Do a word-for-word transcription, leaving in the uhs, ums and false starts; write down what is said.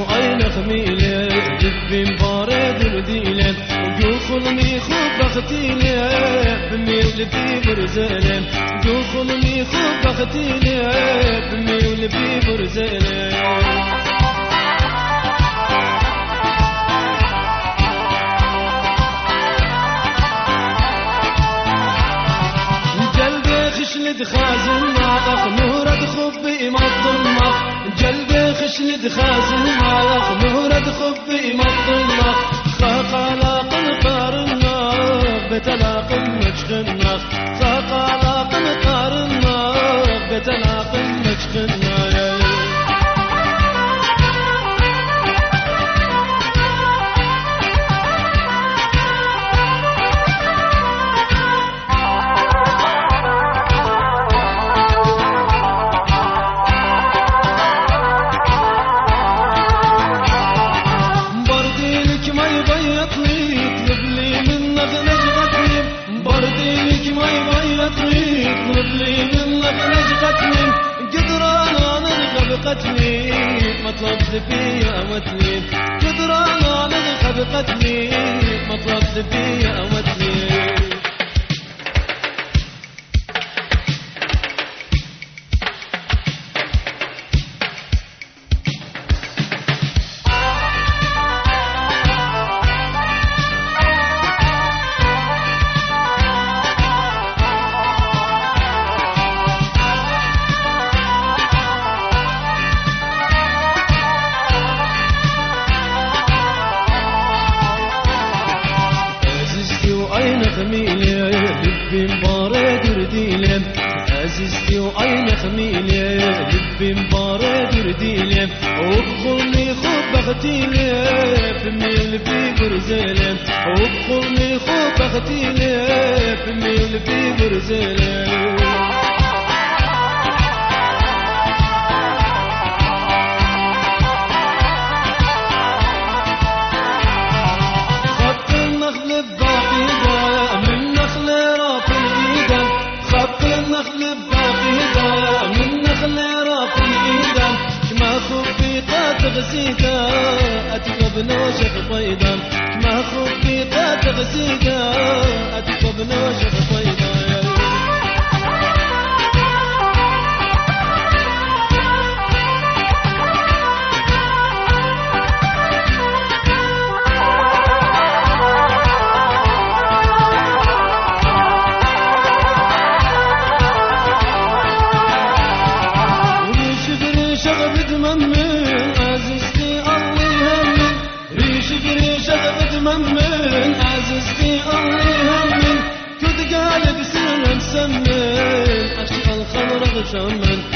وأين خميلة دبي مبارد رديلة وجوخلني خوب بختيلة بميل في برزالة وجوخلني خوب بختيلة بميل في برزالة خشلد خازن على نورد خبي مطلق جلبي خشلد خازن على نورد خبي مطلق خاقالاق نقارنا بتلاق مجخنا خاقالاق نقارنا بتلاق مجخنا قتلي مطلب فيا أمتلي قدرانا نذهب قتلي مطلب فيا أمتلي خميلة لبي مبارد رديلة عزيزتي وأين خميلة لبي مبارد رديلة وبخلني خوب بختيلة بميل في برزالة وبخلني خوب بختيلة بميل في برزالة غسيدة أتقب نوشك طيدا ما خبي قد غسيدة أتقب نوشك طيدا وريش شغب دممي من عزيزتي الله يهمن كنت قاعد بسنة مسمن أشغل الخمر غشمن